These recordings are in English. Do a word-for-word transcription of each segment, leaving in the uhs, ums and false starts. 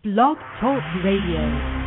Blog Talk Radio.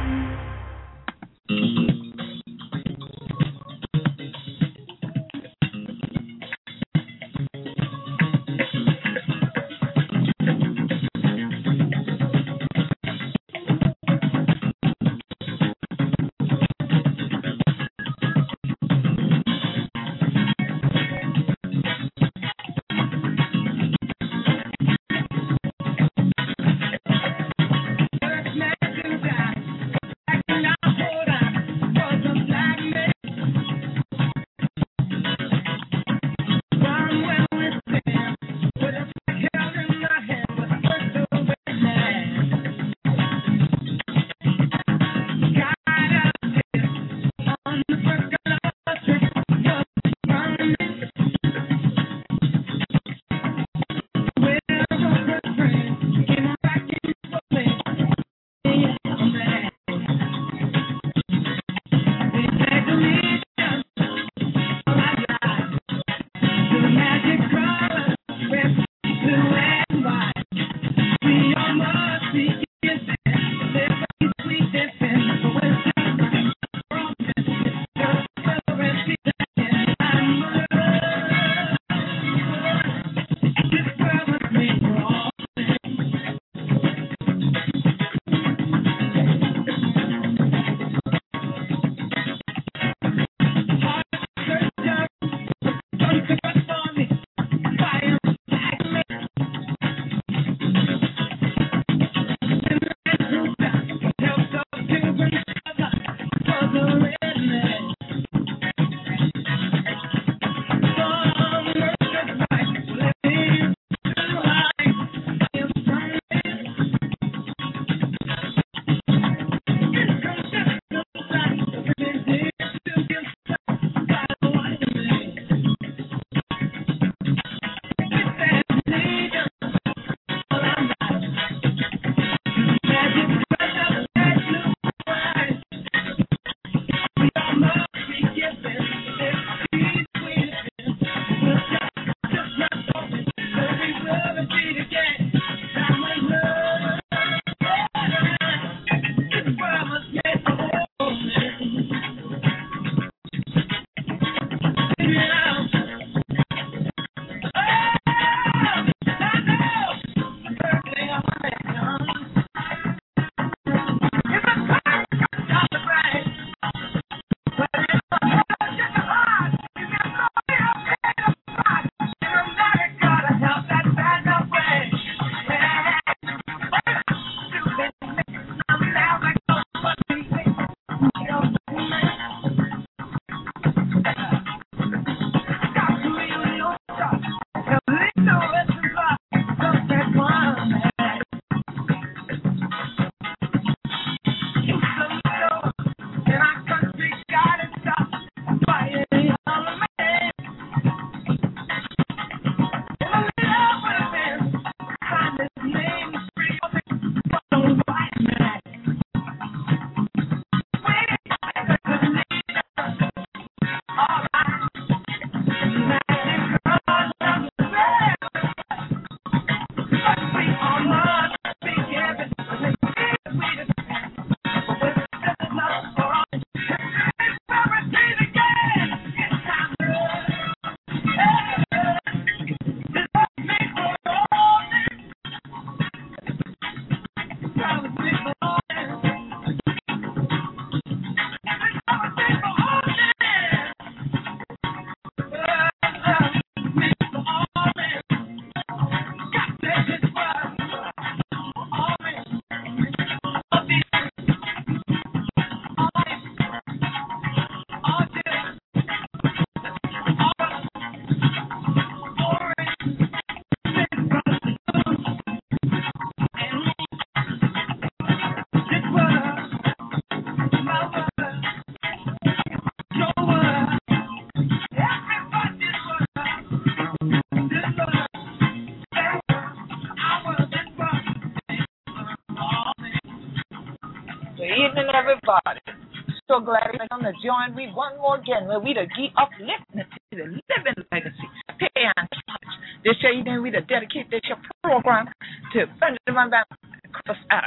Everybody, so glad you're on the join me one more again where we the geek upliftment to the living legacy. Pay on touch. This evening we the dedicate this your program to Benjamin Van Chris Adams.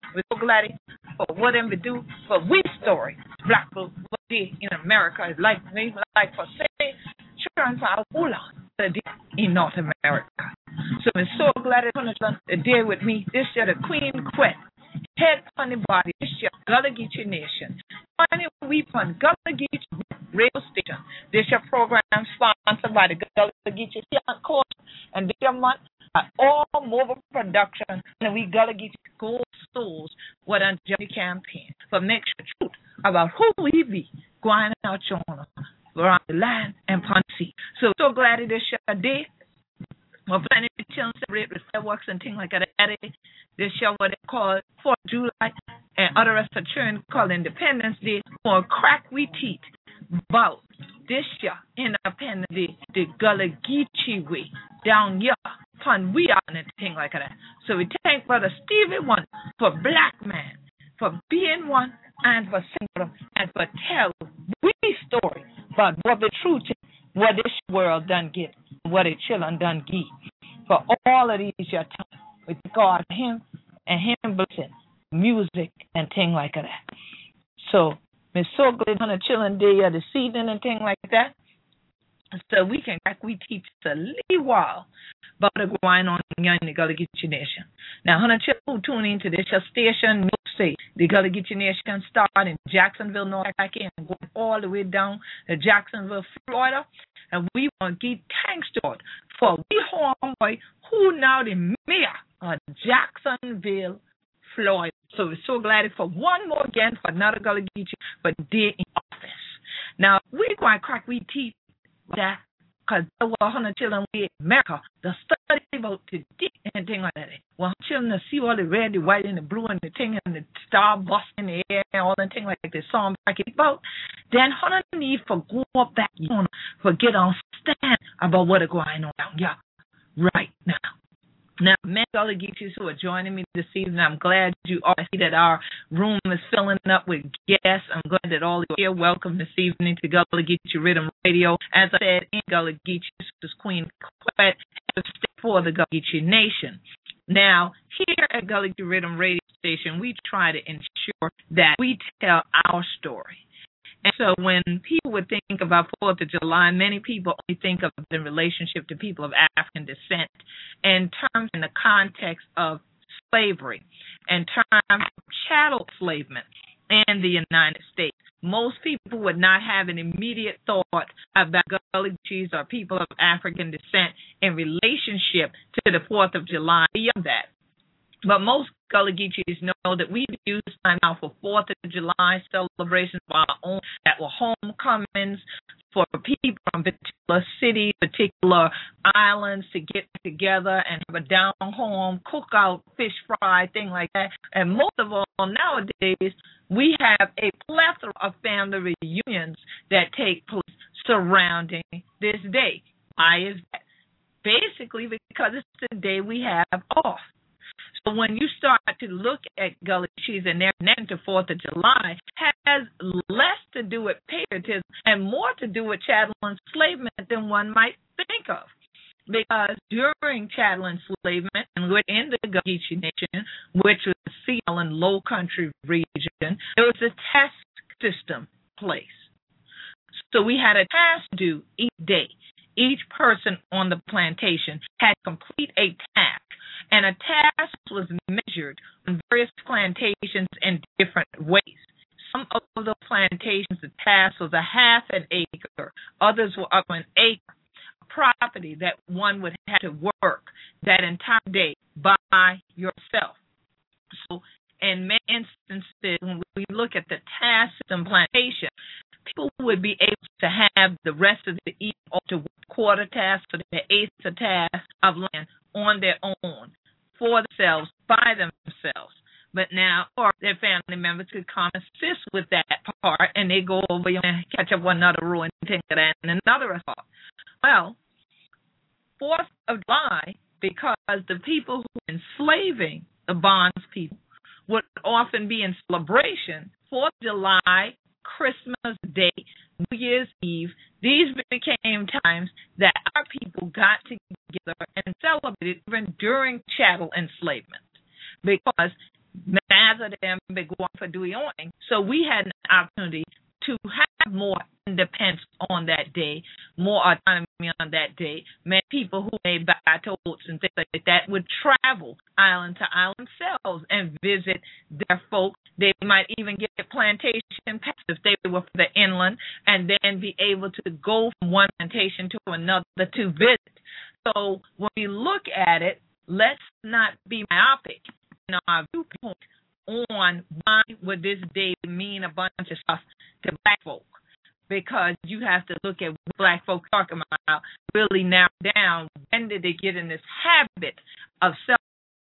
We're so glad for what them we do for we story. Black people what they in America is like maybe like for say children for Ula the day in North America. So I'm so glad it's gonna spend the day with me. This year the Queen Quet. Head on the body, this year Gullah Geechee Nation. Finally we on Gullah Geechee radio station. This year program sponsored by the Gullah Geechee Court and this year month all mobile production and we Gullah Geechee Gold Souls what on the campaign for make sure truth about who we be going out on around the land and upon the sea. So so glad it is your day. We're planning to celebrate with fireworks and things like that. This year what they call fourth of July and other rest of children called Independence Day for crack we teeth about this year Independence Day the Gullah Geechee way down here upon we are and thing like that. So we thank Brother Stevie One for black man, for being one and for singing and for tell we story about what the truth is, what this world done get, what the children done give. For all of these your time, we God him and him blessing music and thing like that. So we're so glad on a children day of this evening and thing like that. So we can we teach a little while about the going on in the Gullah Geechee Nation. Now, hundred children who tune into this station, no say the Gullah Geechee Nation start in Jacksonville, North Carolina, and go all the way down to Jacksonville, Florida. And we want to give thanks to God for we homeboy who now the mayor of Jacksonville, Florida. So we're so glad for one more again for another Gullah Geechee for day in office. Now, we're going to crack we teeth that because there were one hundred children in America that study about the dick and things like that. Well, children to see all the red, the white, and the blue, and the thing, and the star busting in the air, and all the things like this song back about, then hundred need for go up back, you know, for get understand about what is going on down here right now. Now, many Gullah Geechees who are joining me this evening, I'm glad you all see that our room is filling up with guests. I'm glad that all of you are here. Welcome this evening to Gullah Geechee Rhythm Radio. As I said, in Gullah Geechee, this is Queen Quet for the Gullah Geechee Nation. Now, here at Gullah Geechee Rhythm Radio Station, we try to ensure that we tell our story. And so when people would think about fourth of July, many people only think of the relationship to people of African descent in terms in the context of slavery, in terms of chattel enslavement in the United States. Most people would not have an immediate thought about Gullah Geechees or people of African descent in relationship to the fourth of July beyond that. But most Gullah Geechees know that we've used time now for fourth of July celebrations of our own that were homecomings for people from particular cities, particular islands to get together and have a down-home cookout, fish fry, thing like that. And most of all, nowadays, we have a plethora of family reunions that take place surrounding this day. Why is that? Basically because it's the day we have off. So when you start to look at Gullah Geechees and their connection to fourth of July, has less to do with patriotism and more to do with chattel enslavement than one might think of. Because during chattel enslavement and within the Gullah Geechee Nation, which was the Seattle and Low Country region, there was a task system in place. So we had a task to do each day. Each person on the plantation had to complete a task. And a task was measured on various plantations in different ways. Some of those plantations, the task was a half an acre. Others were up an acre. Property that one would have to work that entire day by yourself. So in many instances, when we look at the task system plantation, people would be able to have the rest of the evening or to quarter task or the eighth task of land on their own, for themselves, by themselves. But now, or their family members could come assist with that part, and they go over and catch up one another, row and things like that, and another assault. Well, fourth of July, because the people who were enslaving the bonds people would often be in celebration, fourth of July, Christmas Day, New Year's Eve, these became times that our people got together and celebrated even during chattel enslavement, because Mazda them been going for Dewey Orning. So we had an opportunity to have more independence on that day, more autonomy on that day. Many people who made buy totes and things like that would travel island to island themselves and visit their folk. They might even get plantation passes if they were for the inland, and then be able to go from one plantation to another to visit. So when we look at it, let's not be myopic in our viewpoint on why would this day mean a bunch of stuff to black folk, because you have to look at what black folk talking about, really narrow down when did they get in this habit of self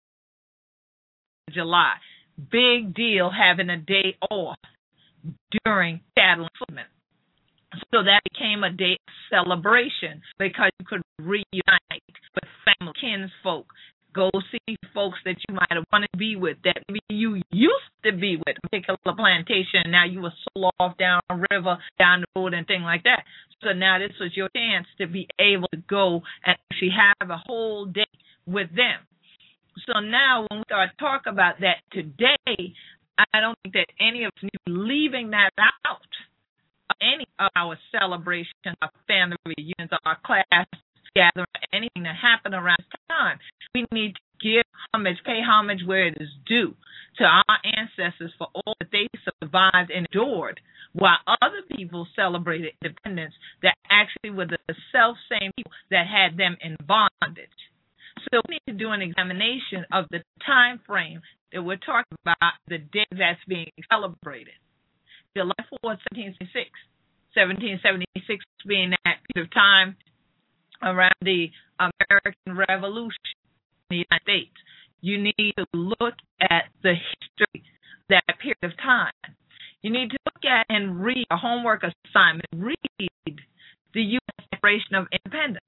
July. Big deal having a day off during cattle enforcement. So that became a day of celebration because you could reunite with family, kinsfolk, go see folks that you might have wanted to be with, that maybe you used to be with, a particular plantation, and now you were sold off down the river, down the road, and things like that. So now this was your chance to be able to go and actually have a whole day with them. So now when we start talking about that today, I don't think that any of us need to be leaving that out of any of our celebrations, our family reunions, our class gathering, anything that happened around this time. We need to give homage, pay homage where it is due to our ancestors for all that they survived and endured, while other people celebrated independence that actually were the self-same people that had them in bondage. So we need to do an examination of the time frame that we're talking about, the day that's being celebrated. July fourth, seventeen seventy-six. seventeen seventy-six being that period of time around the American Revolution in the United States. You need to look at the history of that period of time. You need to look at and read a homework assignment, read the U S Declaration of Independence.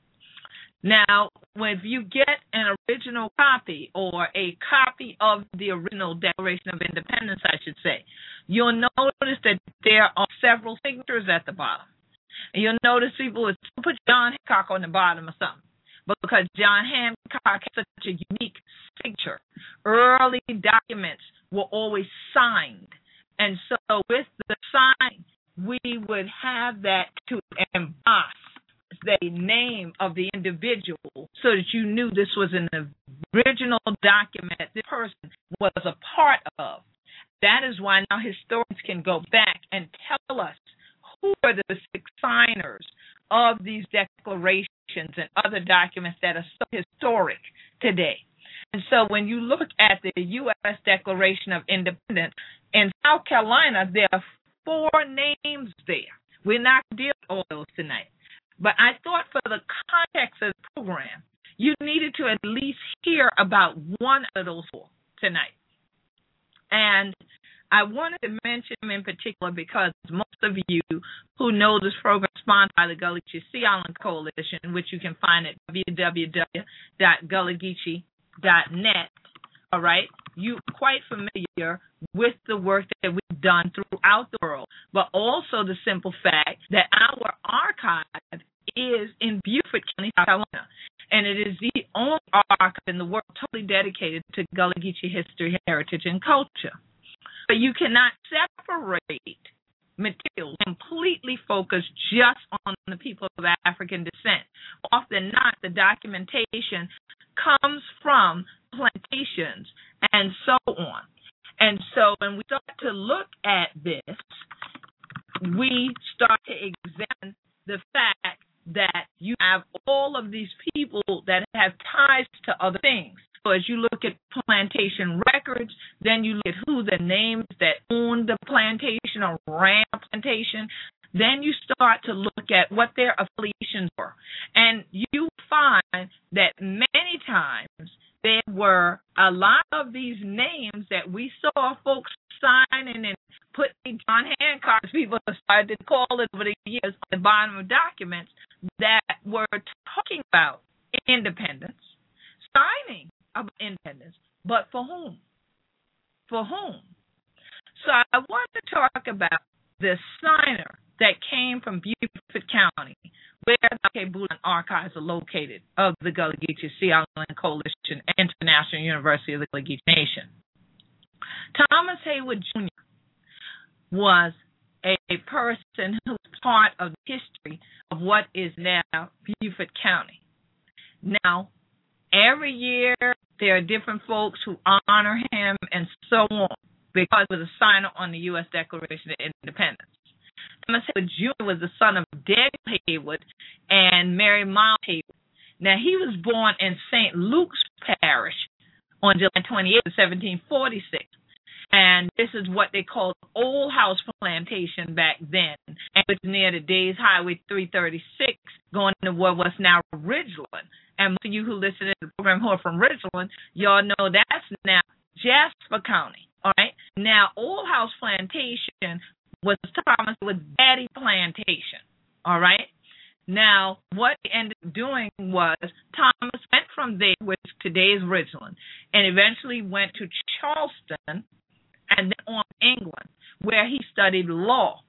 Now, if you get an original copy or a copy of the original Declaration of Independence, I should say, you'll notice that there are several signatures at the bottom. And you'll notice people would put John Hancock on the bottom or something, but because John Hancock has such a unique signature, early documents were always signed. And so with the sign, we would have that to emboss the name of the individual so that you knew this was an original document this person was a part of. That is why now historians can go back and tell us who are the six signers of these declarations and other documents that are so historic today. And so when you look at the U S Declaration of Independence, in South Carolina, there are four names there. We're not dealing with all those tonight. But I thought for the context of the program, you needed to at least hear about one of those four tonight. And I wanted to mention them in particular because most of you who know this program is sponsored by the Gullah Geechee Sea Island Coalition, which you can find at w w w dot gullah geechee dot net, all right, you're quite familiar with the work that we've done throughout the world, but also the simple fact that our archive is in Beaufort County, South Carolina, and it is the only archive in the world totally dedicated to Gullah Geechee history, heritage, and culture. But you cannot separate materials completely focused just on the people of African descent. Often not, the documentation comes from plantations and so on. And so when we start to look at this, we start to examine the fact that you have all of these people that have ties to other things. So as you look at plantation records, then you look at who the names that owned the plantation or ran a plantation, then you start to look at what their affiliations were. And you find that many times there were a lot of these names that we saw folks signing and putting John Hancock, as people started to call it over the years, on the bottom of documents that were talking about independence, signing about independence, but for whom? For whom? So I want to talk about the signer that came from Beaufort County, where the K-Bulan Archives are located, of the Gullah Geechee Sea Island Coalition, International University of the Gullah Geechee Nation. Thomas Haywood Junior was a, a person who was part of the history of what is now Beaufort County. Now, every year there are different folks who honor him and so on because he was a signer on the U S Declaration of Independence. Thomas Haywood Junior was the son of Daniel Haywood and Mary Miles Haywood. Now, he was born in Saint Luke's Parish on July twenty-eighth, seventeen forty-six. And this is what they called Old House Plantation back then. And it was near the Days Highway three thirty-six, going to what was now Ridgeland. And most of you who listen to the program who are from Ridgeland, y'all know that's now Jasper County. All right. Now, Old House Plantation was Thomas with Daddy Plantation. All right. Now, what he ended up doing was Thomas went from there, which today's Ridgeland, and eventually went to Charleston and then on England, where he studied law.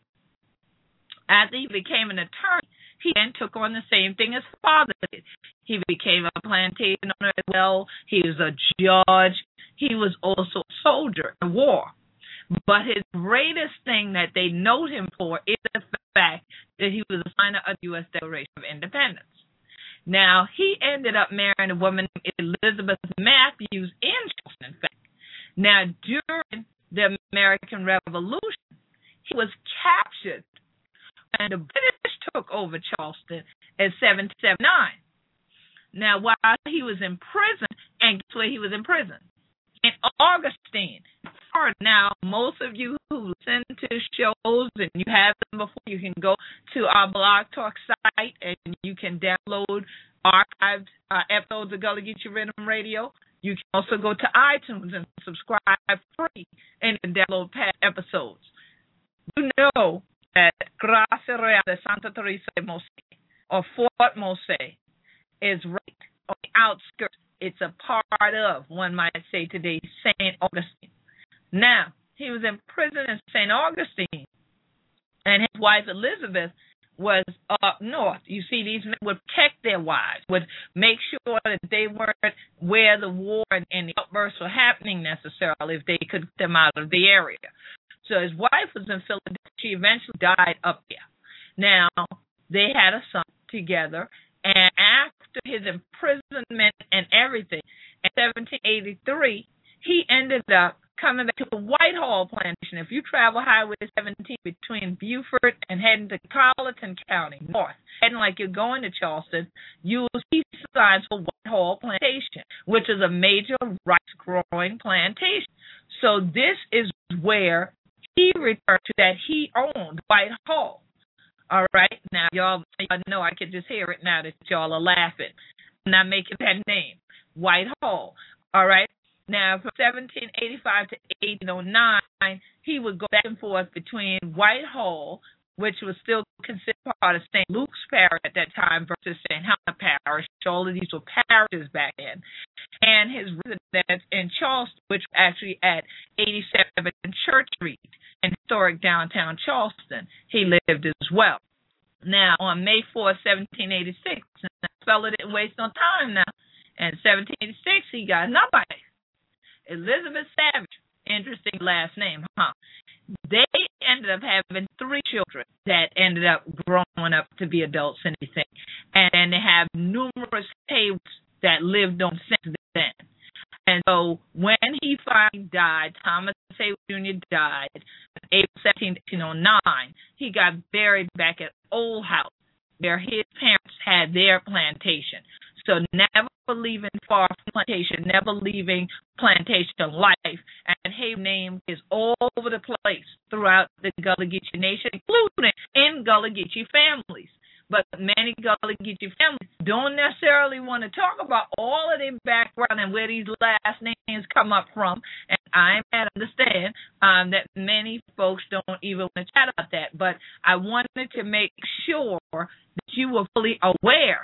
After he became an attorney, he then took on the same thing his father did. He became a plantation owner as well. He was a judge. He was also a soldier in war. But his greatest thing that they note him for is the fact that he was a signer of the U S Declaration of Independence. Now, he ended up marrying a woman named Elizabeth Matthews in Charleston, in fact. Now, during the American Revolution, he was captured and the British took over Charleston in seventeen seventy-nine. Now, while he was in prison, and guess where he was in prison? In Augustine. Now, most of you who listen to shows and you have them before, you can go to our Blog Talk site and you can download archived uh, episodes of Gullah Geechee Rhythm Radio. You can also go to iTunes and subscribe free and download past episodes. You know that Gracia Real de Santa Teresa de Mose, or Fort Mose, is right on the outskirts. It's a part of, one might say today, Saint Augustine. Now, he was in prison in Saint Augustine, and his wife Elizabeth was up north. You see, these men would protect their wives, would make sure that they weren't where the war and, and the outbursts were happening necessarily, if they could get them out of the area. So his wife was in Philadelphia. She eventually died up there. Now, they had a son together, and after his imprisonment and everything, in seventeen eighty-three, he ended up coming back to the Whitehall Plantation. If you travel Highway seventeen between Beaufort and heading to Colleton County, north, heading like you're going to Charleston, you will see signs for Whitehall Plantation, which is a major rice-growing plantation. So this is where he returned to, that he owned Whitehall. All right? Now, y'all, y'all know I can just hear it now that y'all are laughing. I'm not making that name. Whitehall. All right? Now, from seventeen eighty-five to eighteen oh nine, he would go back and forth between Whitehall, which was still considered part of Saint Luke's Parish at that time, versus Saint Helena Parish. All of these were parishes back then. And his residence in Charleston, which was actually at eighty-seven Church Street in historic downtown Charleston, he lived as well. Now, on May fourth, seventeen eighty-six, and that fella didn't waste no time now. In seventeen eighty-six, he got another wife, Elizabeth Savage. Interesting last name, huh? They ended up having three children that ended up growing up to be adults and everything. And they have numerous Haywoods that lived on since then. And so when he finally died, Thomas Haywood Junior died on April seventeenth, eighteen oh nine. He got buried back at Old House, where his parents had their plantation. So never leaving far from plantation, never leaving plantation life. And Haywood's name is all over the place throughout the Gullah Geechee Nation, including in Gullah Geechee families. But many Gullah Geechee families don't necessarily want to talk about all of their background and where these last names come up from. And I understand um, that many folks don't even want to chat about that. But I wanted to make sure that you were fully aware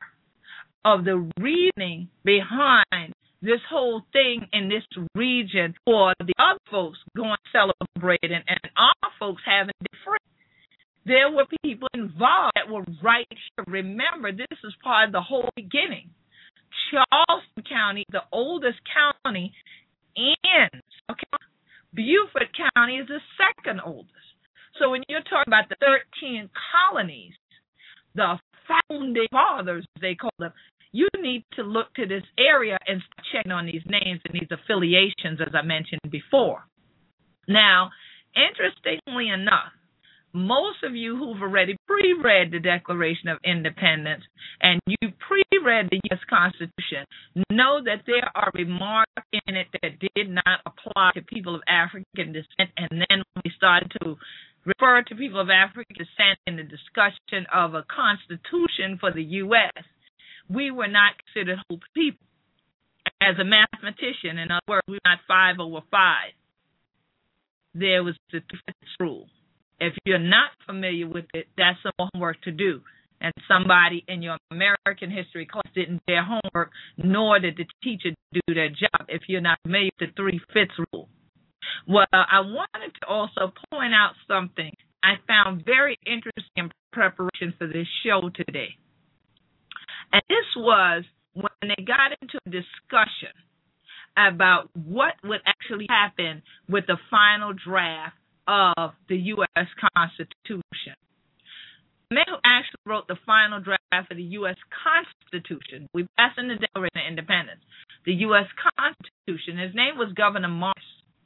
of the reasoning behind this whole thing in this region for the other folks going celebrating and our folks having it free. There were people involved that were right here. Remember, this is part of the whole beginning. Charleston County, the oldest county, ends. Okay, Beaufort County is the second oldest. So when you're talking about the thirteen colonies, the founding fathers, they call them, you need to look to this area and start checking on these names and these affiliations, as I mentioned before. Now, interestingly enough, most of you who've already pre-read the Declaration of Independence and you pre-read the U S Constitution know that there are remarks in it that did not apply to people of African descent. And then when we started to refer to people of African descent in the discussion of a constitution for the U S, we were not considered whole people. As a mathematician, in other words, we were not five over five. There was the two-fifths rule. If you're not familiar with it, that's some homework to do. And somebody in your American history class didn't do their homework, nor did the teacher do their job if you're not familiar with the three-fifths rule. Well, I wanted to also point out something I found very interesting in preparation for this show today. And this was when they got into a discussion about what would actually happen with the final draft of the U S Constitution. The man who actually wrote the final draft of the U S Constitution, we passed in the Declaration of Independence, the U S Constitution, his name was Governor Morris.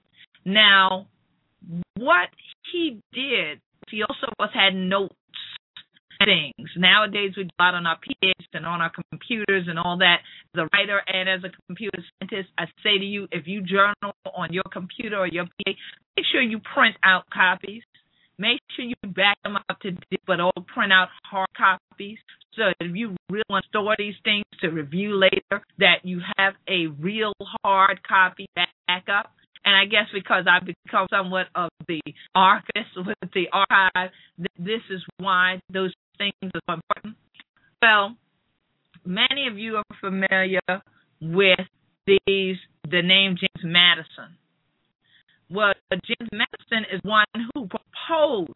Now, what he did, he also was had notes and things. Nowadays, we do a lot on our P Ds and on our computers and all that. As a writer and as a computer scientist, I say to you, if you journal on your computer or your P D, make sure you print out copies. Make sure you back them up to date, but all print out hard copies. So if you really want to store these things to review later, that you have a real hard copy back up. And I guess because I've become somewhat of the archivist with the archive, this is why those things are so important. Well, many of you are familiar with these, the name James Madison. Well, James Madison is one who proposed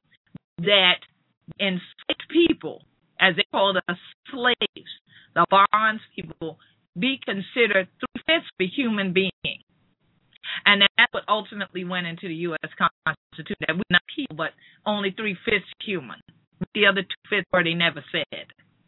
that enslaved people, as they called us slaves, the bonds people, be considered three-fifths of a human being. And that's what ultimately went into the U S Constitution, that we're not people, but only three-fifths human. The other two-fifths were they never said.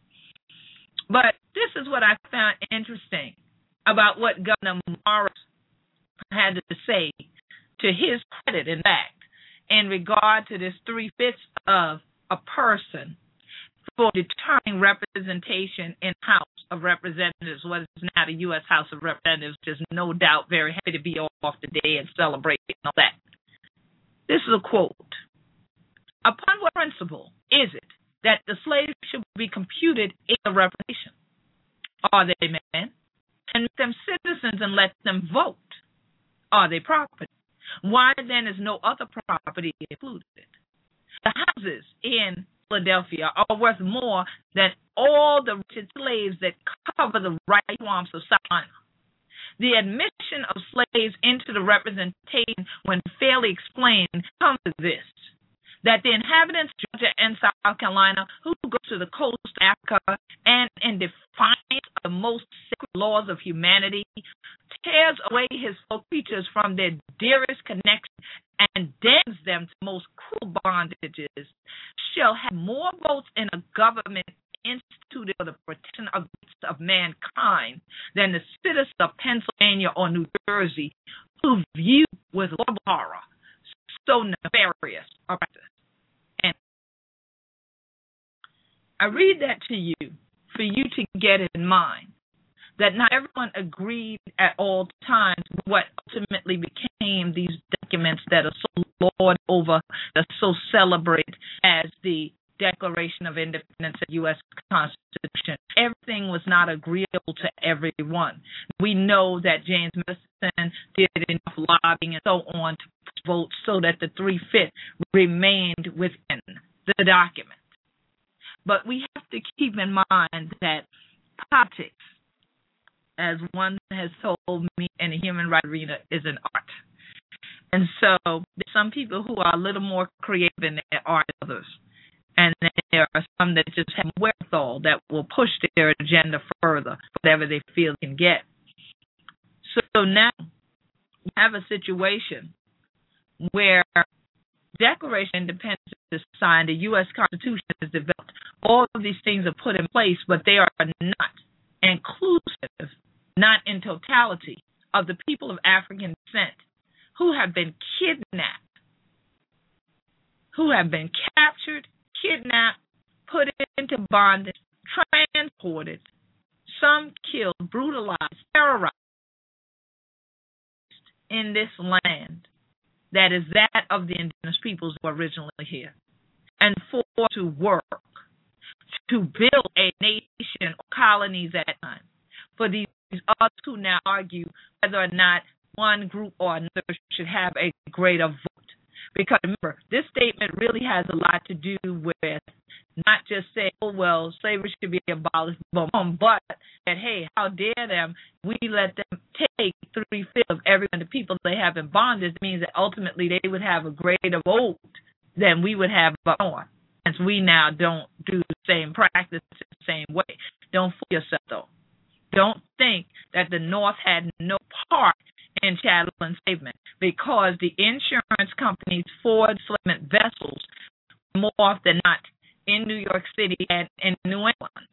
But this is what I found interesting about what Governor Morris had to say, to his credit, in fact, in regard to this three-fifths of a person for determining representation in House of Representatives, what is now the U S House of Representatives, which is no doubt very happy to be off today and celebrate and all that. This is a quote. Upon what principle is it that the slaves should be computed in the representation? Are they men? And make them citizens and let them vote? Are they property? Why then is no other property included? The houses in Philadelphia are worth more than all the wretched slaves that cover the right swamps of South Carolina. The admission of slaves into the representation, when fairly explained, comes to this: that the inhabitants of Georgia and South Carolina who go to the coast of Africa and in defiance of the most sacred laws of humanity tears away his fellow creatures from their dearest connection and damns them to most cruel bondages, shall have more votes in a government instituted for the protection of, of mankind than the citizens of Pennsylvania or New Jersey, who view with horror so nefarious a practice. And I read that to you for you to get in mind that not everyone agreed at all times what ultimately became these documents that are so lauded over, that are so celebrated as the Declaration of Independence and U S Constitution. Everything was not agreeable to everyone. We know that James Madison did enough lobbying and so on to vote so that the three-fifths remained within the document. But we have to keep in mind that politics, as one has told me in the human rights arena, is an art. And so there's some people who are a little more creative in their art than others. And then there are some that just have wherewithal that will push their agenda further, whatever they feel they can get. So now we have a situation where Declaration of Independence is signed, the U S Constitution is developed. All of these things are put in place, but they are not inclusive, not in totality, of the people of African descent who have been kidnapped, who have been captured, kidnapped, put into bondage, transported, some killed, brutalized, terrorized in this land that is that of the indigenous peoples who were originally here, and for to work, to build a nation or colonies at that time. For these others who now argue whether or not one group or another should have a greater vote. Because remember, this statement really has a lot to do with not just saying, oh, well, slavery should be abolished, but that, hey, how dare them, we let them take three-fifths of every one of the people they have in bondage. It means that ultimately they would have a greater vote than we would have on. Since we now don't do the same practice the same way. Don't fool yourself, though. Don't think that the North had no part in chattel enslavement, because the insurance companies for enslavement vessels more often not in New York City and in New England.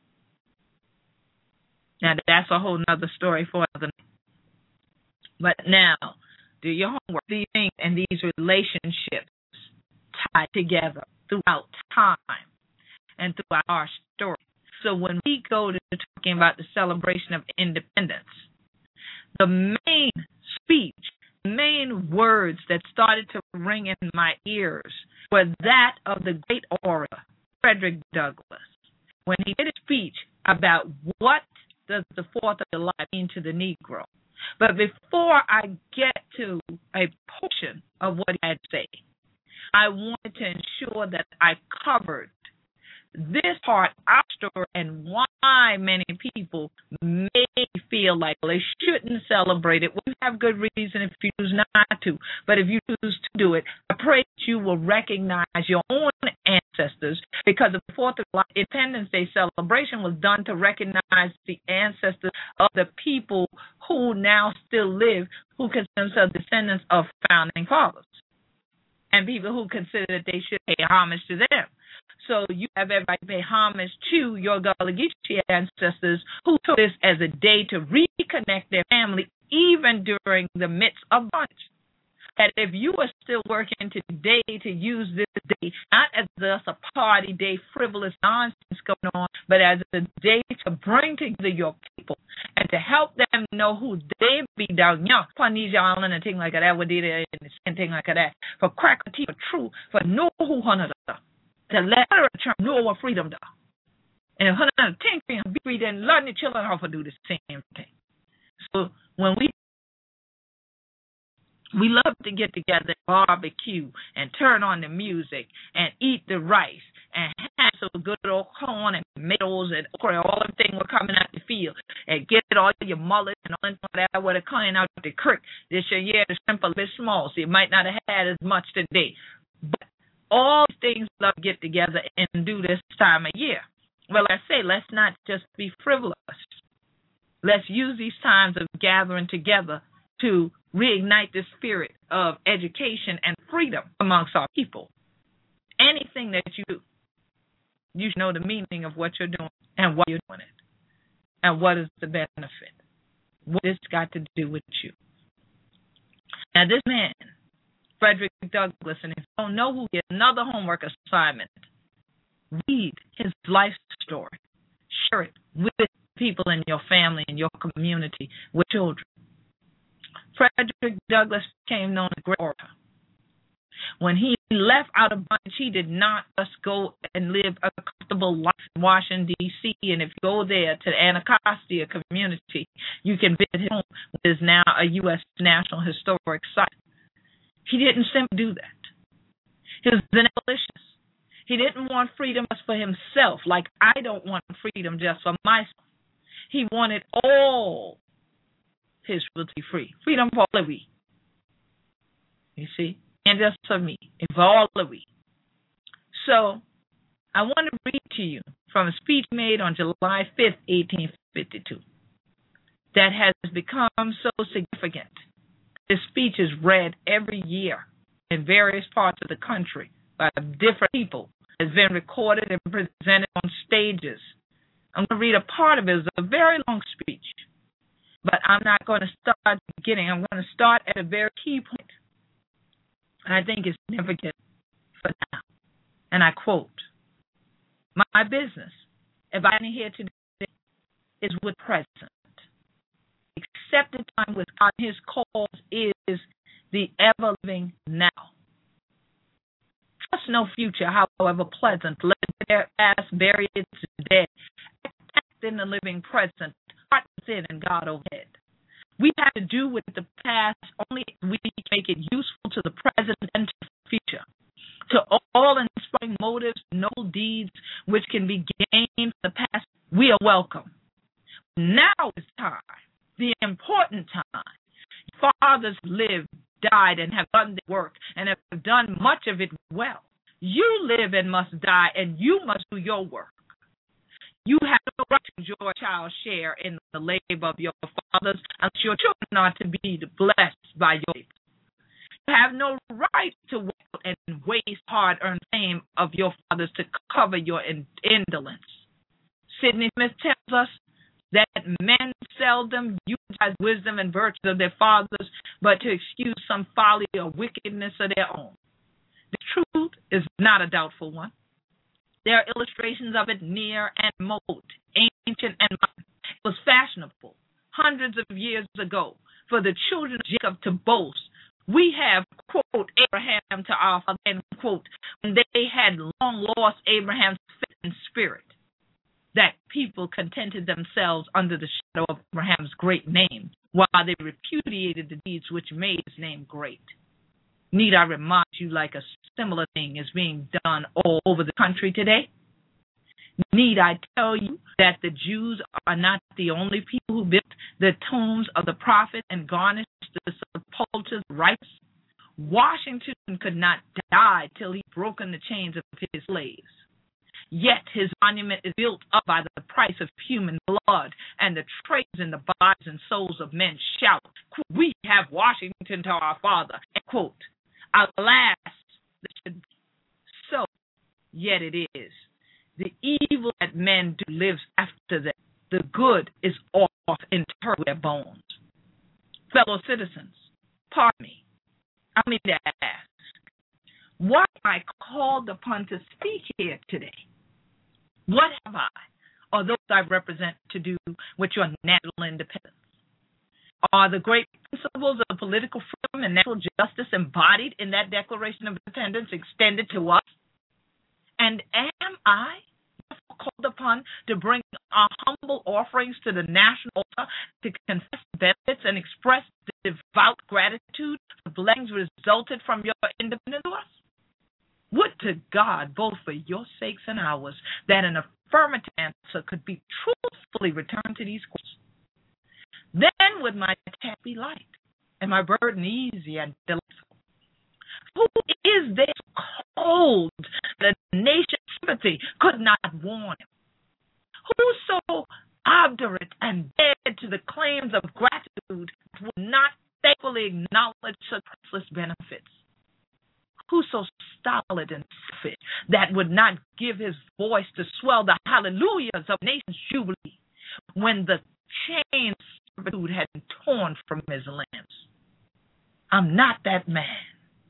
Now, that's a whole nother story for another night. But now, do your homework. These things and these relationships tied together throughout time and throughout our story. So when we go to talking about the celebration of independence, the main speech, main words that started to ring in my ears were that of the great orator, Frederick Douglass, when he did a speech about what does the fourth of July mean to the Negro. But before I get to a portion of what he had to say, I wanted to ensure that I covered this part of our story and why many people may feel like they shouldn't celebrate it. We have good reason if you choose not to, but if you choose to do it, I pray that you will recognize your own ancestors, because the fourth of July Independence Day celebration was done to recognize the ancestors of the people who now still live, who consider themselves descendants of founding fathers, and people who consider that they should pay homage to them. So you have everybody pay homage to your Gullah Geechee ancestors who took this as a day to reconnect their family even during the midst of bondage. That if you are still working today to use this day not as just a party day, frivolous nonsense going on, but as a day to bring together your people and to help them know who they be down young, Polynesia Island and things like that, what did it and things like that, for crack a teeth true, for know who hunted us. To let her know what freedom does. And if her think be free, then learn the children how to do the same thing. So when we we love to get together, barbecue, and turn on the music, and eat the rice, and have some good old corn and tomatoes and okra, all the things were coming out the field, and get all your mullet and all that were coming out the creek. This year the shrimp a bit small, so you might not have had as much today. But all these things love to get together and do this time of year. Well, I say, let's not just be frivolous. Let's use these times of gathering together to reignite the spirit of education and freedom amongst our people. Anything that you do, you should know the meaning of what you're doing and why you're doing it, and what is the benefit. What it's got to do with you. Now, this man, Frederick Douglass, and if you don't know who he is, another homework assignment, read his life story. Share it with people in your family, in your community, with children. Frederick Douglass became known as a great orator. When he left out of bondage, he did not just go and live a comfortable life in Washington, D C, and if you go there to the Anacostia community, you can visit his home, which is now a U S National Historic Site. He didn't simply do that. He was an abolitionist. He didn't want freedom just for himself, like I don't want freedom just for myself. He wanted all his people to be free. Freedom for all of we. You see? And just for me. And for all of we. So, I want to read to you from a speech made on July fifth, eighteen fifty-two, that has become so significant. This speech is read every year in various parts of the country by different people has been recorded and presented on stages. I'm going to read a part of it. It's a very long speech, but I'm not going to start at the beginning. I'm going to start at a very key point, and I think it's significant for now. And I quote, "My business, if I'm here today, is with present. Accepted time with God, His cause is the ever-living now. Trust no future, however pleasant. Let their past bury its dead. Act in the living present. Heart within and God overhead. We have to do with the past only if we make it useful to the present and to the future. To all inspiring motives, noble deeds, which can be gained from the past, we are welcome. Now is time, the important time. Fathers lived, died, and have done their work, and have done much of it well. You live and must die, and you must do your work. You have no right to enjoy a child's share in the labor of your fathers unless your children are to be blessed by your labor. You have no right to waste and waste hard-earned fame of your fathers to cover your indolence. Sidney Smith tells us that men seldom utilize wisdom and virtues of their fathers, but to excuse some folly or wickedness of their own. The truth is not a doubtful one. There are illustrations of it near and remote, ancient and modern. It was fashionable hundreds of years ago for the children of Jacob to boast. We have, quote, Abraham to our father, end quote, when they had long lost Abraham's faith and spirit, that people contented themselves under the shadow of Abraham's great name, while they repudiated the deeds which made his name great. Need I remind you, like a similar thing is being done all over the country today? Need I tell you that the Jews are not the only people who built the tombs of the prophets and garnished the sepulchres of rights? Washington could not die till he broken the chains of his slaves. Yet his monument is built up by the price of human blood, and the traitors in the bodies and souls of men shout, "We have Washington to our father," and quote, "Alas, this should be so, yet it is. The evil that men do lives after them. The good is off interred with their bones." Fellow citizens, pardon me, I mean to ask, why am I called upon to speak here today? What have I, or those I represent, to do with your natural independence? Are the great principles of political freedom and natural justice embodied in that Declaration of Independence extended to us? And am I called upon to bring our humble offerings to the national altar to confess benefits and express devout gratitude for the blessings resulted from your independence to us? Would to God, both for your sakes and ours, that an affirmative answer could be truthfully returned to these questions. Then would my task be light and my burden easy and delightful. Who is this cold that nation's sympathy could not warn him? Who so obdurate and dead to the claims of gratitude would not thankfully acknowledge such priceless benefits? Who so stolid and selfish that would not give his voice to swell the hallelujahs of nation's jubilee when the chains of servitude had been torn from his limbs? I'm not that man.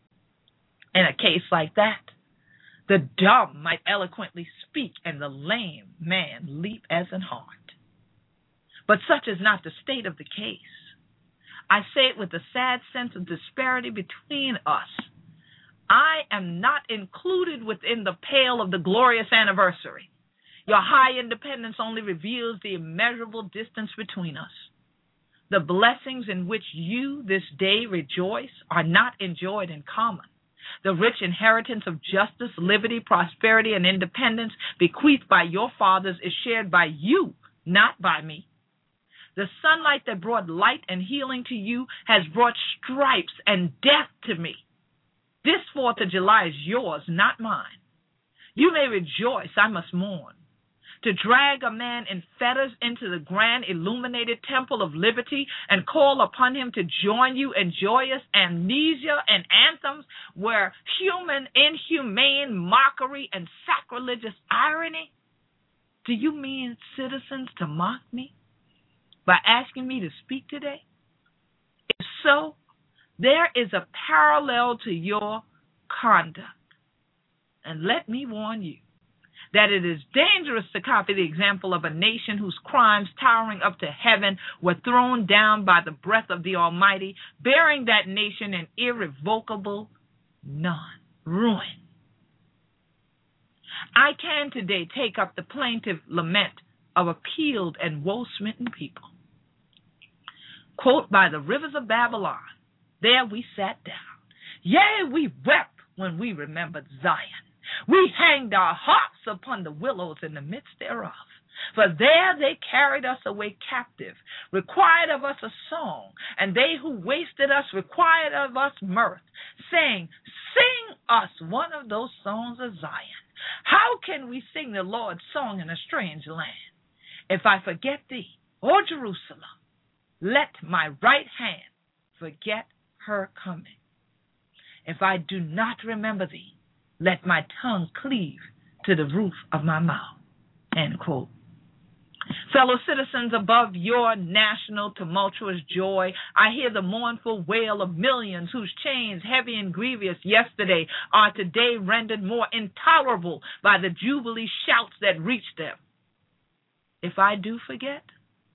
In a case like that, the dumb might eloquently speak and the lame man leap as an hart. But such is not the state of the case. I say it with a sad sense of disparity between us. I am not included within the pale of the glorious anniversary. Your high independence only reveals the immeasurable distance between us. The blessings in which you this day rejoice are not enjoyed in common. The rich inheritance of justice, liberty, prosperity, and independence bequeathed by your fathers is shared by you, not by me. The sunlight that brought light and healing to you has brought stripes and death to me. This fourth of July is yours, not mine. You may rejoice, I must mourn. to drag a man in fetters into the grand illuminated temple of liberty and call upon him to join you in joyous amnesia and anthems where human, inhumane mockery and sacrilegious irony? Do you mean, citizens, to mock me by asking me to speak today? If so, there is a parallel to your conduct. And let me warn you that it is dangerous to copy the example of a nation whose crimes, towering up to heaven, were thrown down by the breath of the Almighty, bearing that nation an irrevocable non-ruin. I can today take up the plaintive lament of appealed and woe-smitten people. Quote, by the rivers of Babylon, there we sat down. Yea, we wept when we remembered Zion. We hanged our harps upon the willows in the midst thereof. For there they carried us away captive, required of us a song, and they who wasted us required of us mirth, saying, sing us one of those songs of Zion. How can we sing the Lord's song in a strange land? If I forget thee, O Jerusalem, let my right hand forget her coming. If I do not remember thee, let my tongue cleave to the roof of my mouth. End quote. Fellow citizens, above your national tumultuous joy, I hear the mournful wail of millions whose chains, heavy and grievous yesterday, are today rendered more intolerable by the jubilee shouts that reach them. If I do forget,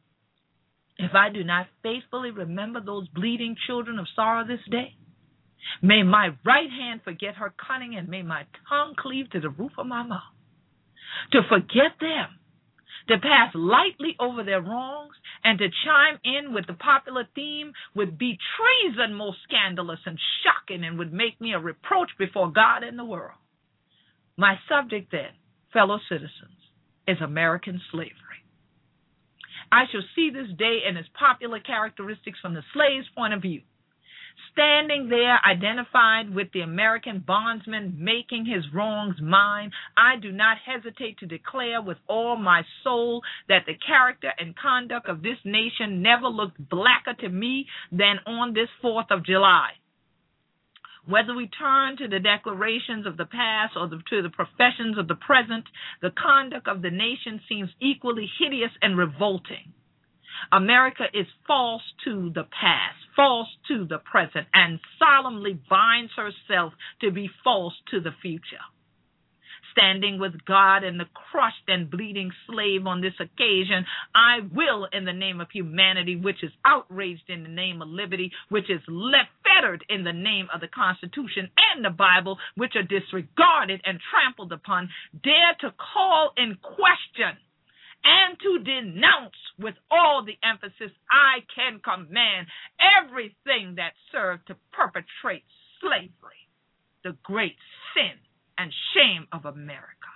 if I do not faithfully remember those bleeding children of sorrow this day, may my right hand forget her cunning, and may my tongue cleave to the roof of my mouth. To forget them, to pass lightly over their wrongs, and to chime in with the popular theme would be treason most scandalous and shocking, and would make me a reproach before God and the world. My subject then, fellow citizens, is American slavery. I shall see this day in its popular characteristics from the slave's point of view. Standing there identified with the American bondsman making his wrongs mine, I do not hesitate to declare with all my soul that the character and conduct of this nation never looked blacker to me than on this fourth of July. Whether we turn to the declarations of the past or the, to the professions of the present, the conduct of the nation seems equally hideous and revolting. America is false to the past, false to the present, and solemnly binds herself to be false to the future. Standing with God and the crushed and bleeding slave on this occasion, I will, in the name of humanity, which is outraged in the name of liberty, which is left fettered in the name of the Constitution and the Bible, which are disregarded and trampled upon, dare to call in question and to denounce with all the emphasis I can command everything that served to perpetrate slavery, the great sin and shame of America.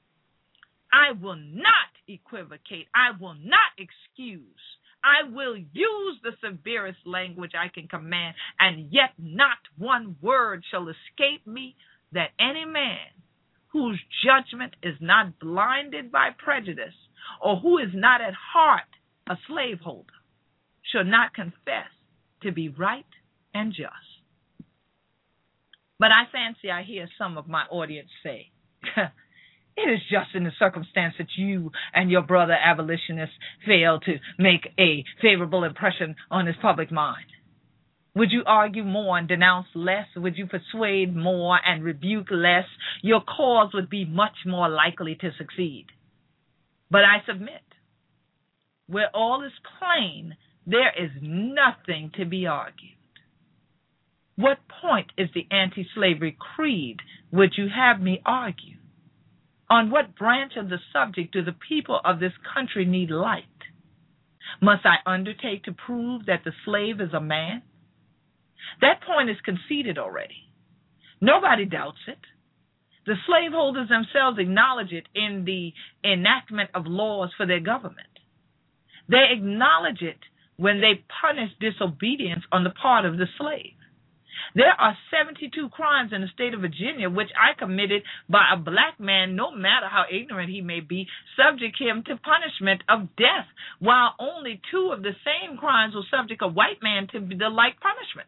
I will not equivocate. I will not excuse. I will use the severest language I can command, and yet not one word shall escape me that any man whose judgment is not blinded by prejudice or who is not at heart a slaveholder shall not confess to be right and just. But I fancy I hear some of my audience say, it is just in the circumstance that you and your brother abolitionists failed to make a favorable impression on his public mind. Would you argue more and denounce less? Would you persuade more and rebuke less? Your cause would be much more likely to succeed. But I submit, where all is plain, there is nothing to be argued. What point is the anti-slavery creed would you have me argue? On what branch of the subject do the people of this country need light? Must I undertake to prove that the slave is a man? That point is conceded already. Nobody doubts it. The slaveholders themselves acknowledge it in the enactment of laws for their government. They acknowledge it when they punish disobedience on the part of the slave. There are seventy-two crimes in the state of Virginia which I committed by a black man, no matter how ignorant he may be, subject him to punishment of death, while only two of the same crimes will subject a white man to the like punishment.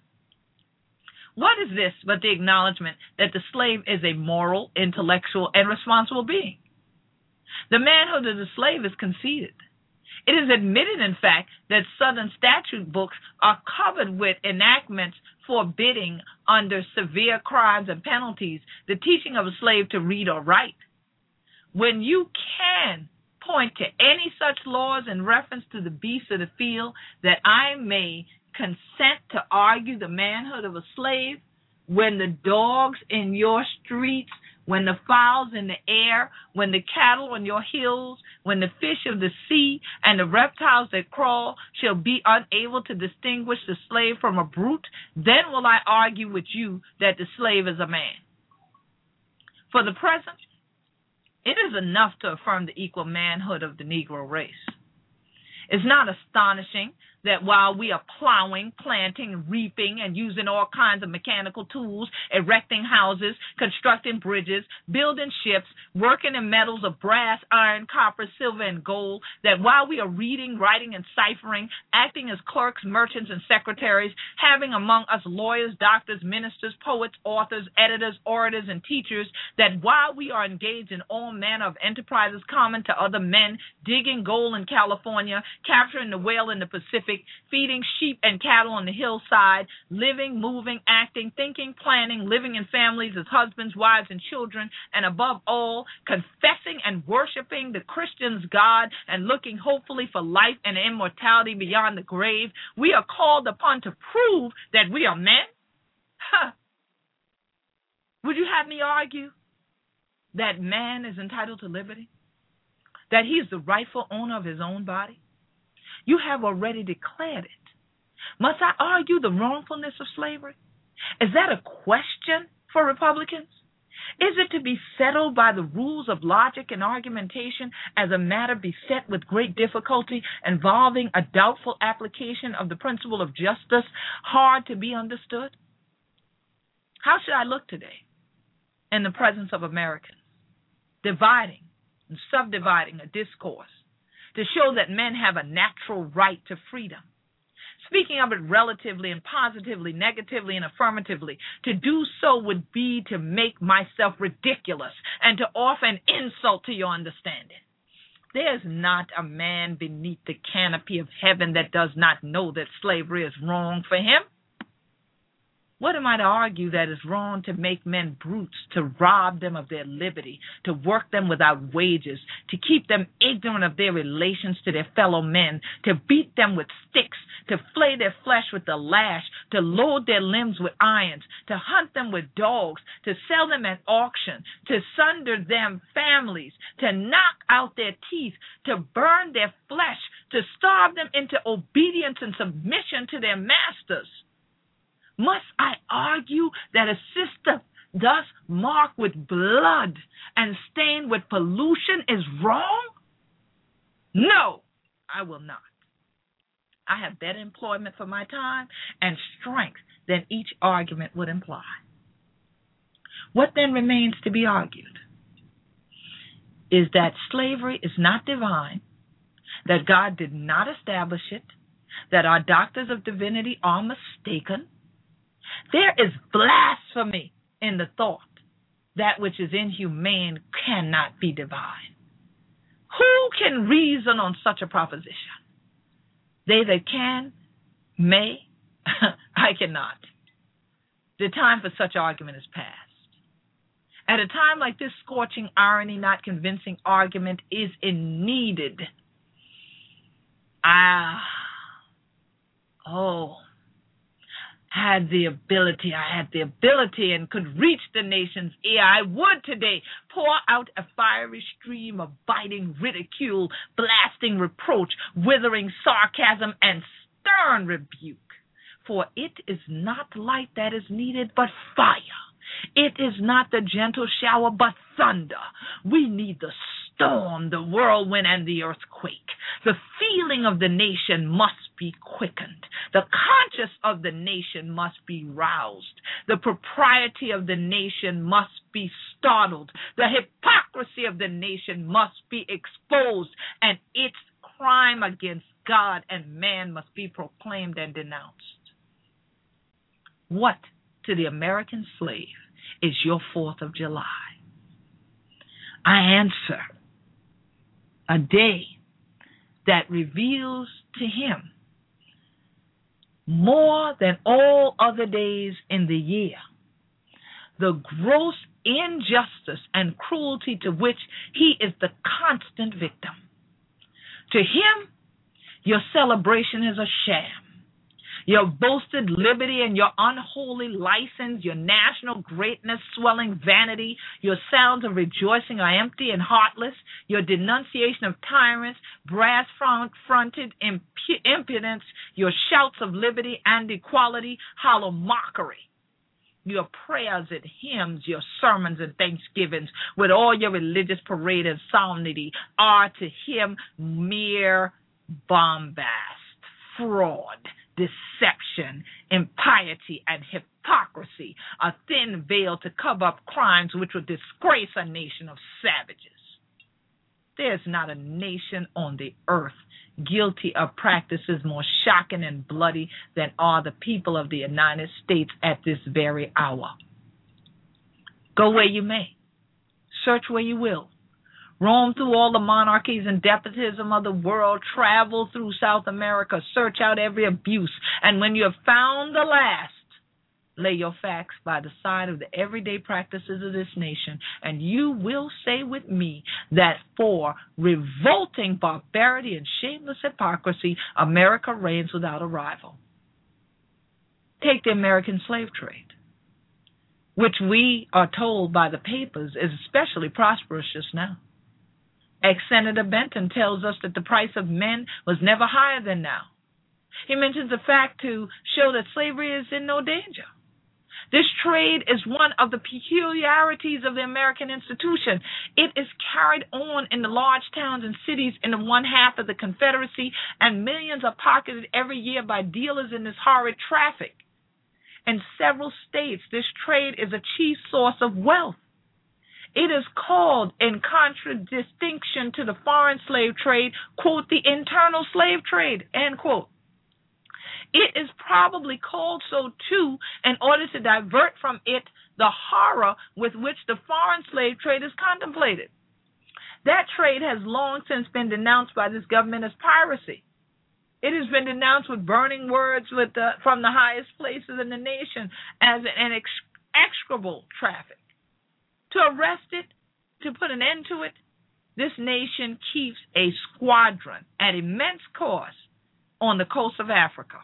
What is this but the acknowledgement that the slave is a moral, intellectual, and responsible being? The manhood of the slave is conceded. It is admitted, in fact, that Southern statute books are covered with enactments forbidding, under severe crimes and penalties, the teaching of a slave to read or write. When you can point to any such laws in reference to the beasts of the field, that I may consent to argue the manhood of a slave, when the dogs in your streets, when the fowls in the air, when the cattle on your hills, when the fish of the sea and the reptiles that crawl shall be unable to distinguish the slave from a brute, then will I argue with you that the slave is a man. For the present, it is enough to affirm the equal manhood of the Negro race. It's not astonishing that while we are plowing, planting, reaping, and using all kinds of mechanical tools, erecting houses, constructing bridges, building ships, working in metals of brass, iron, copper, silver, and gold, that while we are reading, writing, and ciphering, acting as clerks, merchants, and secretaries, having among us lawyers, doctors, ministers, poets, authors, editors, orators, and teachers, that while we are engaged in all manner of enterprises common to other men, digging gold in California, capturing the whale in the Pacific, feeding sheep and cattle on the hillside, living, moving, acting, thinking, planning, living in families as husbands, wives, and children, and above all, confessing and worshiping the Christian's God and looking hopefully for life and immortality beyond the grave, we are called upon to prove that we are men? Huh. Would you have me argue that man is entitled to liberty? That he is the rightful owner of his own body? You have already declared it. Must I argue the wrongfulness of slavery? Is that a question for Republicans? Is it to be settled by the rules of logic and argumentation as a matter beset with great difficulty, involving a doubtful application of the principle of justice, hard to be understood? How should I look today in the presence of Americans, dividing and subdividing a discourse to show that men have a natural right to freedom? Speaking of it relatively and positively, negatively and affirmatively, to do so would be to make myself ridiculous and to offer an insult to your understanding. There's not a man beneath the canopy of heaven that does not know that slavery is wrong for him. What am I to argue that is wrong to make men brutes, to rob them of their liberty, to work them without wages, to keep them ignorant of their relations to their fellow men, to beat them with sticks, to flay their flesh with the lash, to load their limbs with irons, to hunt them with dogs, to sell them at auction, to sunder them families, to knock out their teeth, to burn their flesh, to starve them into obedience and submission to their masters? Must I argue that a system thus marked with blood and stained with pollution is wrong? No, I will not. I have better employment for my time and strength than each argument would imply. What then remains to be argued is that slavery is not divine, that God did not establish it, that our doctors of divinity are mistaken. There is blasphemy in the thought that which is inhumane cannot be divine. Who can reason on such a proposition? They that can, may, I cannot. The time for such argument is past. At a time like this, scorching irony, not convincing argument is needed. Ah, oh, had the ability, I had the ability and could reach the nation's ear, I would today pour out a fiery stream of biting ridicule, blasting reproach, withering sarcasm, and stern rebuke. For it is not light that is needed, but fire. It is not the gentle shower, but thunder. We need the storm, the whirlwind, and the earthquake. The feeling of the nation must be quickened. The conscience of the nation must be roused. The propriety of the nation must be startled. The hypocrisy of the nation must be exposed, and its crime against God and man must be proclaimed and denounced. What to the American slave is your fourth of July? I answer, a day that reveals to him more than all other days in the year the gross injustice and cruelty to which he is the constant victim. To him, your celebration is a sham. Your boasted liberty and your unholy license, your national greatness swelling vanity, your sounds of rejoicing are empty and heartless, your denunciation of tyrants, brass-fronted impudence, your shouts of liberty and equality, hollow mockery. Your prayers and hymns, your sermons and thanksgivings, with all your religious parade and solemnity, are to him mere bombast, fraud, deception, impiety, and hypocrisy, a thin veil to cover up crimes which would disgrace a nation of savages. There's not a nation on the earth guilty of practices more shocking and bloody than are the people of the United States at this very hour. Go where you may, search where you will, roam through all the monarchies and despotism of the world, travel through South America, search out every abuse, and when you have found the last, lay your facts by the side of the everyday practices of this nation, and you will say with me that for revolting barbarity and shameless hypocrisy, America reigns without a rival. Take the American slave trade, which we are told by the papers is especially prosperous just now. Ex-Senator Benton tells us that the price of men was never higher than now. He mentions the fact to show that slavery is in no danger. This trade is one of the peculiarities of the American institution. It is carried on in the large towns and cities in the one half of the Confederacy, and millions are pocketed every year by dealers in this horrid traffic. In several states, this trade is a chief source of wealth. It is called, in contradistinction to the foreign slave trade, quote, the internal slave trade, end quote. It is probably called so, too, in order to divert from it the horror with which the foreign slave trade is contemplated. That trade has long since been denounced by this government as piracy. It has been denounced with burning words with the, from the highest places in the nation as an ex- execrable traffic. To arrest it, to put an end to it, this nation keeps a squadron at immense cost on the coast of Africa.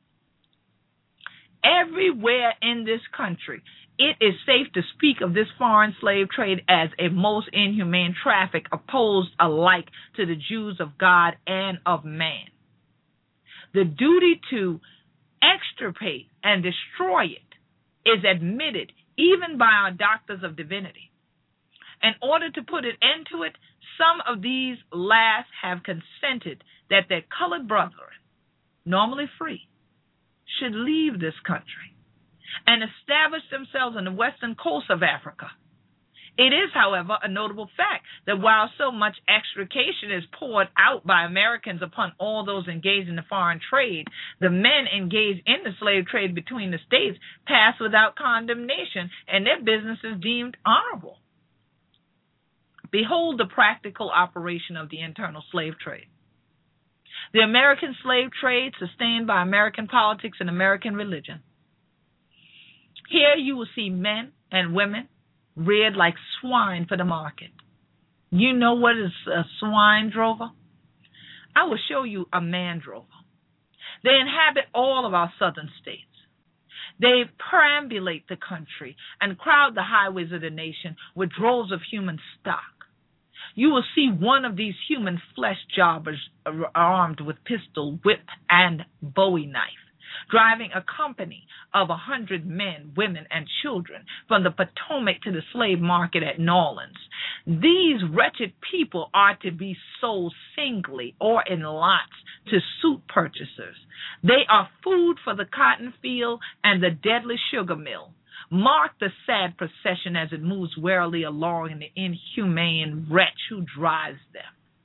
Everywhere in this country, it is safe to speak of this foreign slave trade as a most inhumane traffic opposed alike to the Jews of God and of man. The duty to extirpate and destroy it is admitted even by our doctors of divinity. In order to put an end to it, some of these last have consented that their colored brethren, normally free, should leave this country and establish themselves on the western coast of Africa. It is, however, a notable fact that while so much extrication is poured out by Americans upon all those engaged in the foreign trade, the men engaged in the slave trade between the states pass without condemnation, and their business is deemed honorable. Behold the practical operation of the internal slave trade. The American slave trade sustained by American politics and American religion. Here you will see men and women reared like swine for the market. You know what is a swine drover? I will show you a man drover. They inhabit all of our southern states. They perambulate the country and crowd the highways of the nation with droves of human stock. You will see one of these human flesh jobbers armed with pistol, whip, and bowie knife, driving a company of a hundred men, women, and children from the Potomac to the slave market at New Orleans. These wretched people are to be sold singly or in lots to suit purchasers. They are food for the cotton field and the deadly sugar mill. Mark the sad procession as it moves warily along in the inhumane wretch who drives them.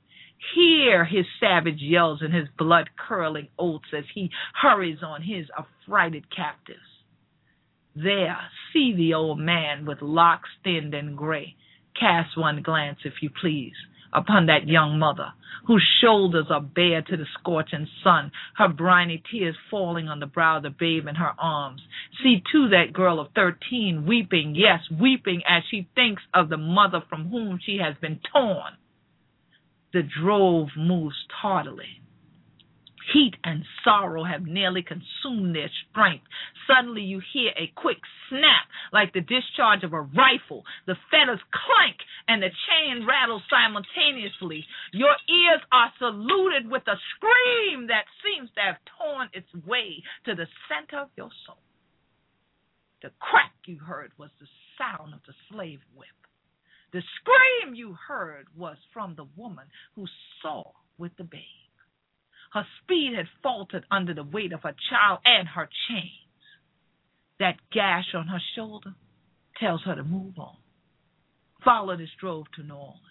Hear his savage yells and his blood-curdling oaths as he hurries on his affrighted captives. There, see the old man with locks thinned and gray. Cast one glance, if you please, upon that young mother, whose shoulders are bare to the scorching sun, her briny tears falling on the brow of the babe in her arms. See, too, that girl of thirteen weeping, yes, weeping as she thinks of the mother from whom she has been torn. The drove moves tardily. Heat and sorrow have nearly consumed their strength. Suddenly you hear a quick snap like the discharge of a rifle. The fetters clank and the chain rattles simultaneously. Your ears are saluted with a scream that seems to have torn its way to the center of your soul. The crack you heard was the sound of the slave whip. The scream you heard was from the woman who saw with the babe. Her speed had faltered under the weight of her child and her chains. That gash on her shoulder tells her to move on. Follow this drove to New Orleans.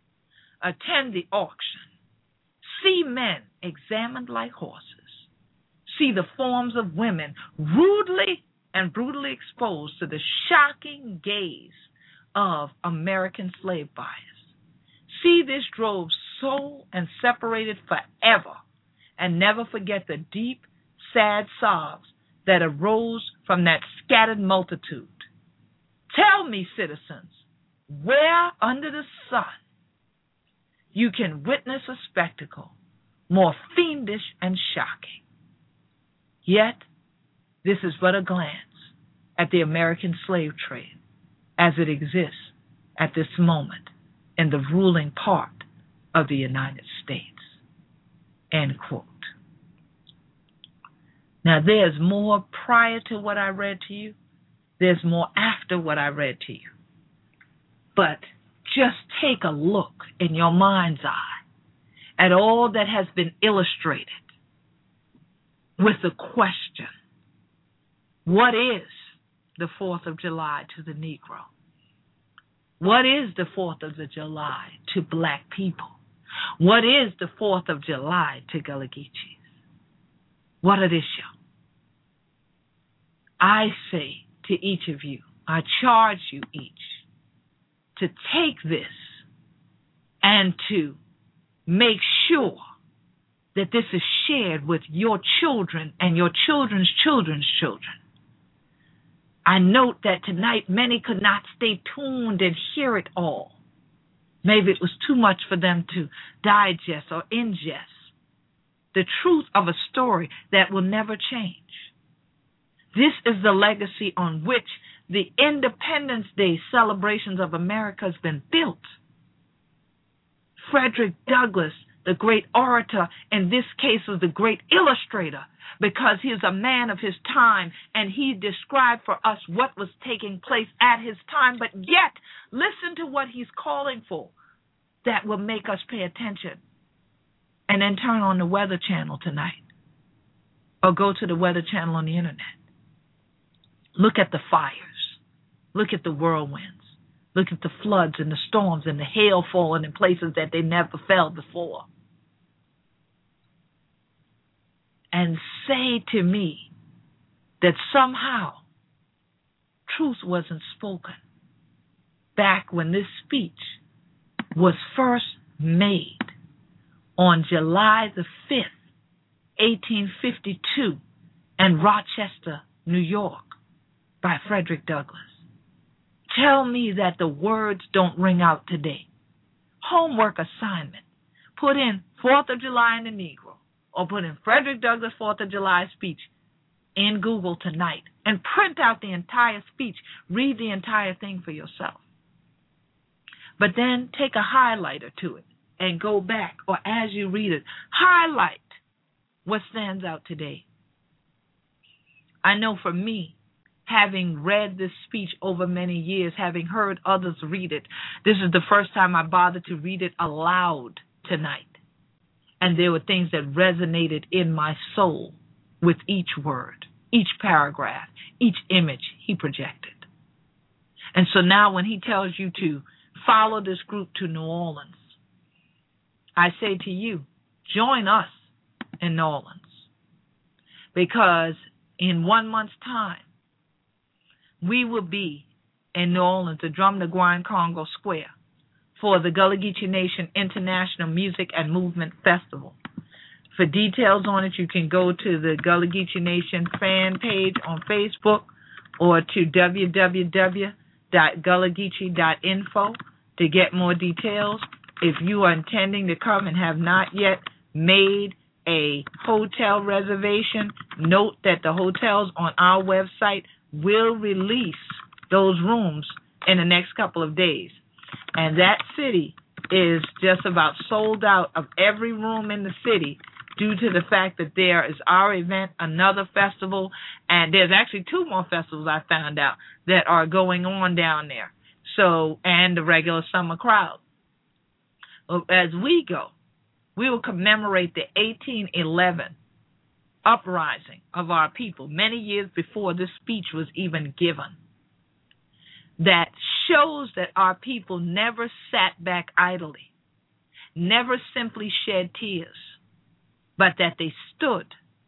Attend the auction. See men examined like horses. See the forms of women rudely and brutally exposed to the shocking gaze of American slave buyers. See this drove sold and separated forever, and never forget the deep, sad sobs that arose from that scattered multitude. Tell me, citizens, where under the sun you can witness a spectacle more fiendish and shocking. Yet, this is but a glance at the American slave trade as it exists at this moment in the ruling part of the United States. End quote. Now, there's more prior to what I read to you. There's more after what I read to you. But just take a look in your mind's eye at all that has been illustrated with the question, what is the fourth of July to the Negro? What is the fourth of July to black people? What is the fourth of July to Gullah Geechees? What are this, y'all? I say to each of you, I charge you each to take this and to make sure that this is shared with your children and your children's children's children. I note that tonight many could not stay tuned and hear it all. Maybe it was too much for them to digest or ingest the truth of a story that will never change. This is the legacy on which the Independence Day celebrations of America has been built. Frederick Douglass, the great orator, in this case was the great illustrator, because he is a man of his time, and he described for us what was taking place at his time. But yet, listen to what he's calling for that will make us pay attention. And then turn on the Weather Channel tonight, or go to the Weather Channel on the internet. Look at the fires. Look at the whirlwinds. Look at the floods and the storms and the hail falling in places that they never fell before. And say to me that somehow truth wasn't spoken back when this speech was first made on July the fifth, eighteen fifty-two, in Rochester, New York, by Frederick Douglass. Tell me that the words don't ring out today. Homework assignment. Put in fourth of July in the Negro, or put in Frederick Douglass fourth of July speech in Google tonight, and print out the entire speech. Read the entire thing for yourself. But then take a highlighter to it and go back, or as you read it, highlight what stands out today. I know for me, having read this speech over many years, having heard others read it, this is the first time I bothered to read it aloud tonight. And there were things that resonated in my soul with each word, each paragraph, each image he projected. And so now when he tells you to follow this group to New Orleans, I say to you, join us in New Orleans. Because in one month's time, we will be in New Orleans, the Drum the Guan Congo Square, for the Gullah Geechee Nation International Music and Movement Festival. For details on it, you can go to the Gullah Geechee Nation fan page on Facebook or to w w w dot gullah geechee dot info to get more details. If you are intending to come and have not yet made a hotel reservation, note that the hotels on our website will release those rooms in the next couple of days. And that city is just about sold out of every room in the city due to the fact that there is our event, another festival, and there's actually two more festivals I found out that are going on down there. So, and the regular summer crowd. As we go, we will commemorate the eighteen eleven uprising of our people many years before this speech was even given. That shows that our people never sat back idly, never simply shed tears, but that they stood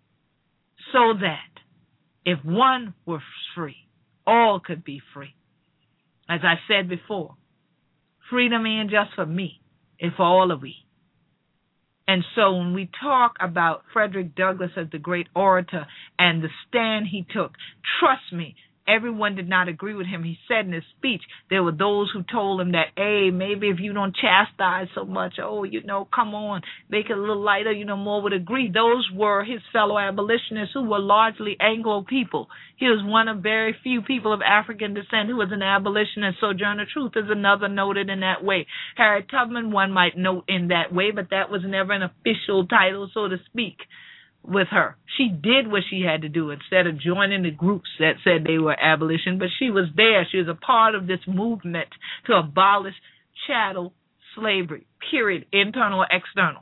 so that if one were free, all could be free. As I said before, freedom ain't just for me, it's for all of we. And so when we talk about Frederick Douglass as the great orator and the stand he took, trust me, everyone did not agree with him. He said in his speech, there were those who told him that, hey, maybe if you don't chastise so much, oh, you know, come on, make it a little lighter, you know, more would agree. Those were his fellow abolitionists who were largely Anglo people. He was one of very few people of African descent who was an abolitionist. Sojourner Truth is another noted in that way. Harriet Tubman, one might note in that way, but that was never an official title, so to speak, with her. She did what she had to do instead of joining the groups that said they were abolition, but she was there. She was a part of this movement to abolish chattel slavery, period, internal or external.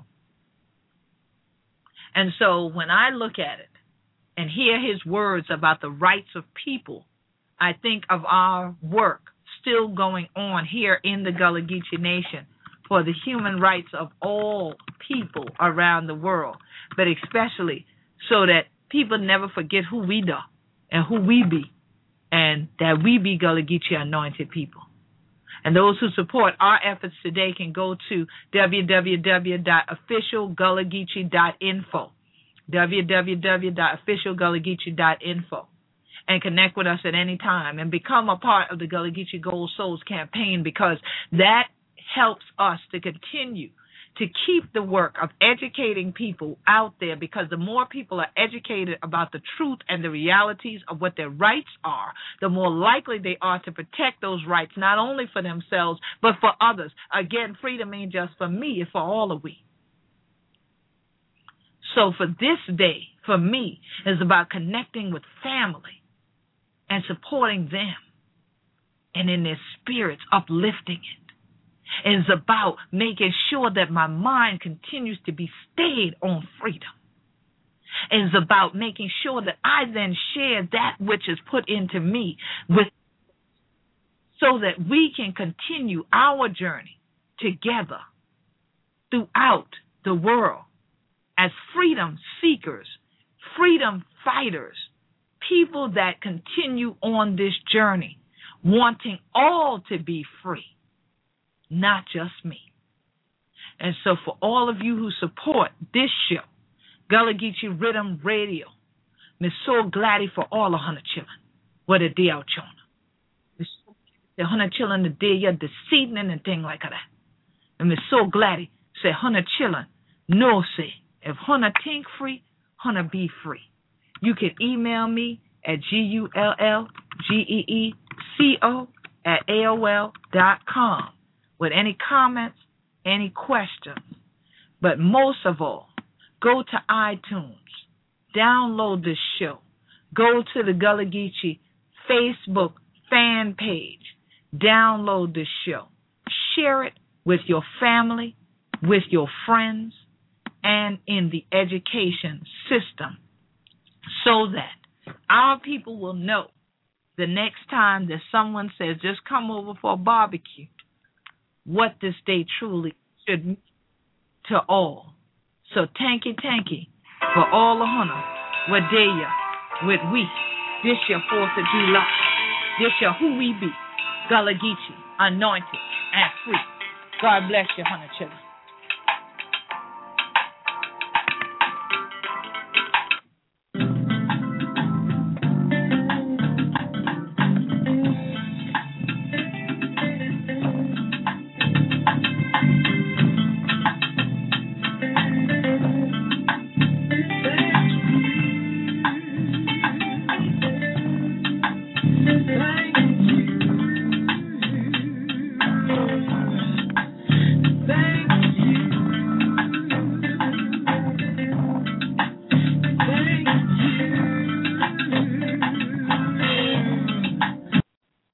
And so when I look at it and hear his words about the rights of people, I think of our work still going on here in the Gullah Geechee Nation for the human rights of all people around the world, but especially so that people never forget who we are and who we be, and that we be Gullah Geechee anointed people. And those who support our efforts today can go to w w w dot official gullah geechee dot info, w w w dot official gullah geechee dot info, and connect with us at any time and become a part of the Gullah Geechee Gold Souls campaign, because that helps us to continue to keep the work of educating people out there, because the more people are educated about the truth and the realities of what their rights are, the more likely they are to protect those rights, not only for themselves, but for others. Again, freedom ain't just for me, it's for all of we. So for this day, for me, is about connecting with family and supporting them and in their spirits, uplifting it. It's about making sure that my mind continues to be stayed on freedom. It's about making sure that I then share that which is put into me with, so that we can continue our journey together throughout the world as freedom seekers, freedom fighters, people that continue on this journey, wanting all to be free, not just me. And so for all of you who support this show, Gullah Geechee Rhythm Radio, me so glad for all of Hunter Chillin, what a day out chona. The Hunter Chillin the day you're deceiving and thing like that. And me so glad say Hunter Chillin, no say, if Hunter think free, Hunter be free. You can email me at G U L L G E E C O at A O L dot com. With any comments, any questions. But most of all, go to iTunes, download this show, Go to the Gullah Geechee Facebook fan page. Download this show. Share it with your family, with your friends, and in the education system so that our people will know the next time that someone says, just come over for a barbecue, what this day truly should mean to all. So tanky tanky for all the hunter, what day ya, with we, this your fourth of July, this your who we be, Gullah Geechee, anointed and free. God bless you, hunter children.